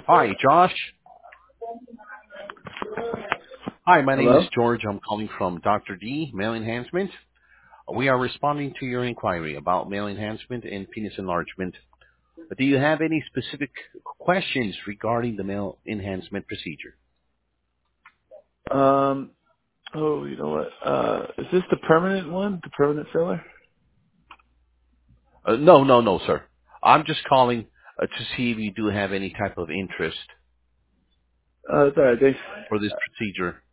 Hi, Josh. Hi, my name is Hello? George. I'm calling from Dr. D, Male Enhancement. We are responding to your inquiry about male enhancement and penis enlargement. Do you have any specific questions regarding the male enhancement procedure? You know what? Is this the permanent one? The permanent filler? No, sir. I'm just calling to see if you do have any type of interest It's alright, thanks. for this procedure.